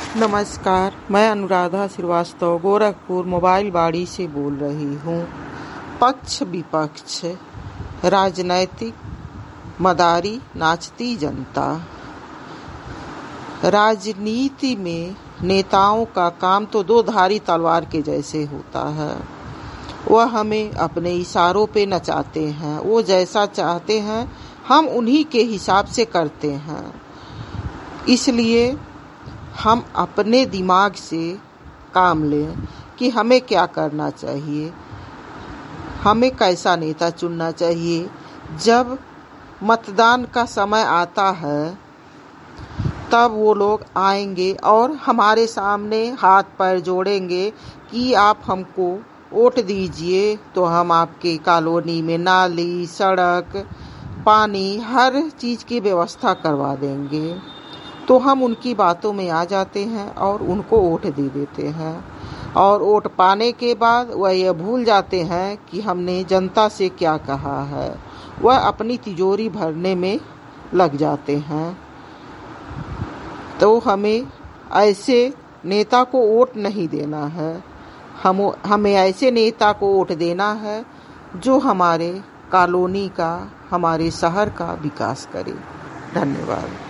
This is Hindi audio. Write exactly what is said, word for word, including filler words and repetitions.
नमस्कार, मैं अनुराधा श्रीवास्तव गोरखपुर मोबाइल बाड़ी से बोल रही हूँ। पक्ष विपक्ष, राजनैतिक मदारी नाचती जनता। राजनीति में नेताओं का काम तो दो धारी तलवार के जैसे होता है। वह हमें अपने इशारों पे नचाते हैं। वो जैसा चाहते हैं हम उन्हीं के हिसाब से करते हैं। इसलिए हम अपने दिमाग से काम लें कि हमें क्या करना चाहिए, हमें कैसा नेता चुनना चाहिए। जब मतदान का समय आता है तब वो लोग आएंगे और हमारे सामने हाथ पैर जोड़ेंगे कि आप हमको वोट दीजिए तो हम आपके कॉलोनी में नाली, सड़क, पानी, हर चीज़ की व्यवस्था करवा देंगे। तो हम उनकी बातों में आ जाते हैं और उनको वोट दे देते हैं। और वोट पाने के बाद वह यह भूल जाते हैं कि हमने जनता से क्या कहा है। वह अपनी तिजोरी भरने में लग जाते हैं। तो हमें ऐसे नेता को वोट नहीं देना है। हम हमें ऐसे नेता को वोट देना है जो हमारे कॉलोनी का, हमारे शहर का विकास करे। धन्यवाद।